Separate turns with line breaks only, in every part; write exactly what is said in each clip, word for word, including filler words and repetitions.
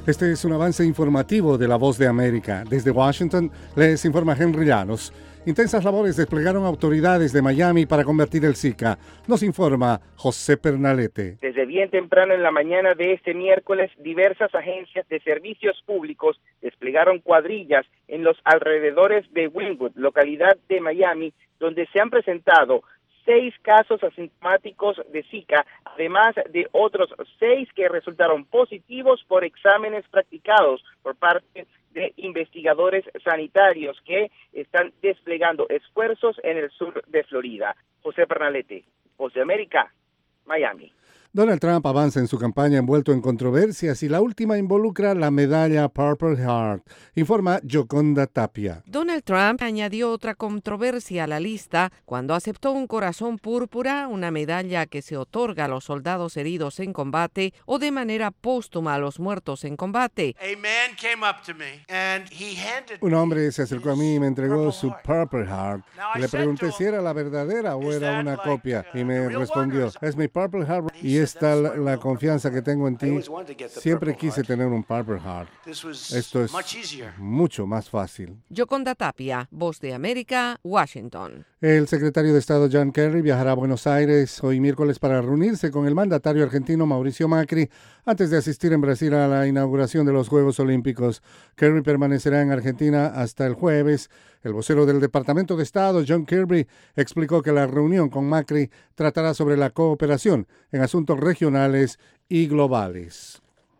Este es un avance informativo de La Voz de América. Desde Washington les informa Henry Llanos. Intensas labores desplegaron autoridades de Miami para convertir el Zika. Nos informa José Pernalete.
Desde bien temprano en la mañana de este miércoles, diversas agencias de servicios públicos desplegaron cuadrillas en los alrededores de Wynwood, localidad de Miami, donde se han presentado seis casos asintomáticos de Zika, además de otros seis que resultaron positivos por exámenes practicados por parte de investigadores sanitarios que están desplegando esfuerzos en el sur de Florida. José Pernalete, Voz de América, Miami.
Donald Trump avanza en su campaña envuelto en controversias y la última involucra la medalla Purple Heart, informa Yoconda Tapia.
Donald Trump añadió otra controversia a la lista cuando aceptó un corazón púrpura, una medalla que se otorga a los soldados heridos en combate o de manera póstuma a los muertos en combate.
Un hombre se acercó a mí y me entregó su Purple Heart. Le pregunté si era la verdadera o era una copia y me respondió, es mi Purple Heart y está la, la confianza que tengo en ti. Siempre quise tener un Purple Heart. Esto es mucho más fácil.
Yoconda Tapia, Voz de América, Washington.
El secretario de Estado John Kerry viajará a Buenos Aires hoy miércoles para reunirse con el mandatario argentino Mauricio Macri antes de asistir en Brasil a la inauguración de los Juegos Olímpicos. Kerry permanecerá en Argentina hasta el jueves. El vocero del Departamento de Estado, John Kirby, explicó que la reunión con Macri tratará sobre la cooperación en asuntos regionales y globales.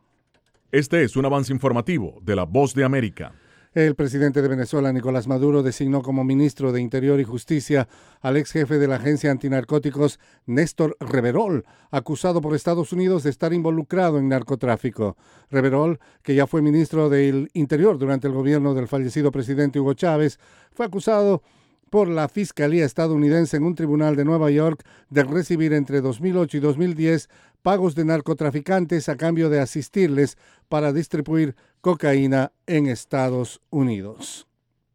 Este es un avance informativo de La Voz de América.
El presidente de Venezuela, Nicolás Maduro, designó como ministro de Interior y Justicia al ex jefe de la agencia antinarcóticos, Néstor Reverol, acusado por Estados Unidos de estar involucrado en narcotráfico. Reverol, que ya fue ministro del Interior durante el gobierno del fallecido presidente Hugo Chávez, fue acusado por la Fiscalía estadounidense en un tribunal de Nueva York de recibir entre dos mil ocho y dos mil diez pagos de narcotraficantes a cambio de asistirles para distribuir cocaína en Estados Unidos.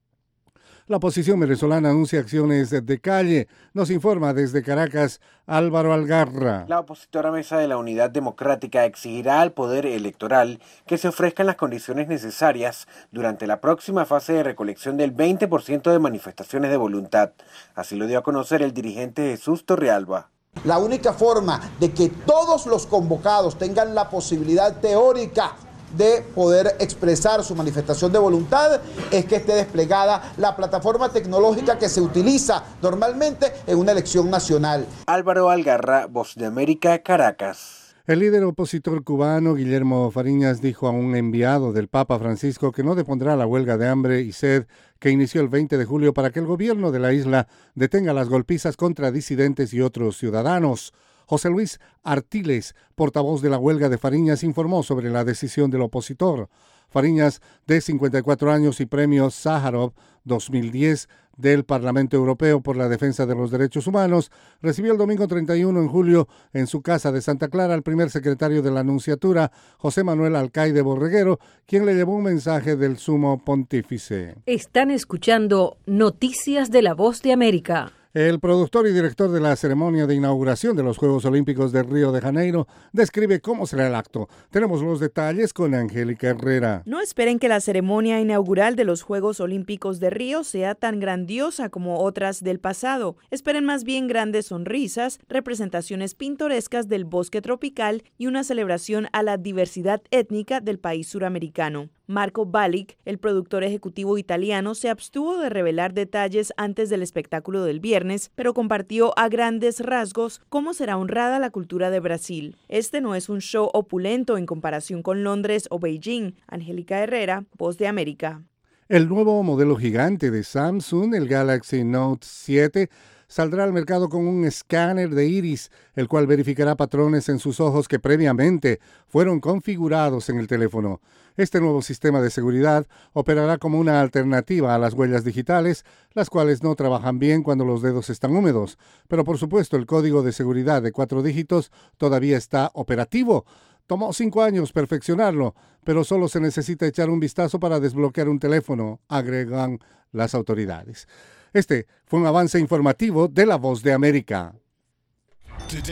La oposición venezolana anuncia acciones de calle. Nos informa desde Caracas Álvaro Algarra.
La opositora Mesa de la Unidad Democrática exigirá al Poder Electoral que se ofrezcan las condiciones necesarias durante la próxima fase de recolección del veinte por ciento de manifestaciones de voluntad. Así lo dio a conocer el dirigente Jesús Torrealba.
La única forma de que todos los convocados tengan la posibilidad teórica de poder expresar su manifestación de voluntad es que esté desplegada la plataforma tecnológica que se utiliza normalmente en una elección nacional.
Álvaro Algarra, Voz de América, Caracas.
El líder opositor cubano Guillermo Fariñas dijo a un enviado del Papa Francisco que no depondrá la huelga de hambre y sed que inició el veinte de julio para que el gobierno de la isla detenga las golpizas contra disidentes y otros ciudadanos. José Luis Artiles, portavoz de la huelga de Fariñas, informó sobre la decisión del opositor. Fariñas, de cincuenta y cuatro años y premio Sájarov dos mil diez del Parlamento Europeo por la Defensa de los Derechos Humanos, recibió el domingo treinta y uno de julio en su casa de Santa Clara al primer secretario de la Nunciatura, José Manuel Alcaide Borreguero, quien le llevó un mensaje del Sumo Pontífice.
Están escuchando Noticias de la Voz de América.
El productor y director de la ceremonia de inauguración de los Juegos Olímpicos de Río de Janeiro describe cómo será el acto. Tenemos los detalles con Angélica Herrera.
No esperen que la ceremonia inaugural de los Juegos Olímpicos de Río sea tan grandiosa como otras del pasado. Esperen más bien grandes sonrisas, representaciones pintorescas del bosque tropical y una celebración a la diversidad étnica del país suramericano. Marco Balic, el productor ejecutivo italiano, se abstuvo de revelar detalles antes del espectáculo del viernes, pero compartió a grandes rasgos cómo será honrada la cultura de Brasil. Este no es un show opulento en comparación con Londres o Beijing. Angélica Herrera, Voz de América.
El nuevo modelo gigante de Samsung, el Galaxy Note siete, saldrá al mercado con un escáner de iris, el cual verificará patrones en sus ojos que previamente fueron configurados en el teléfono. Este nuevo sistema de seguridad operará como una alternativa a las huellas digitales, las cuales no trabajan bien cuando los dedos están húmedos. Pero por supuesto el código de seguridad de cuatro dígitos todavía está operativo. Tomó cinco años perfeccionarlo, pero solo se necesita echar un vistazo para desbloquear un teléfono, agregan las autoridades. Este fue un avance informativo de La Voz de América.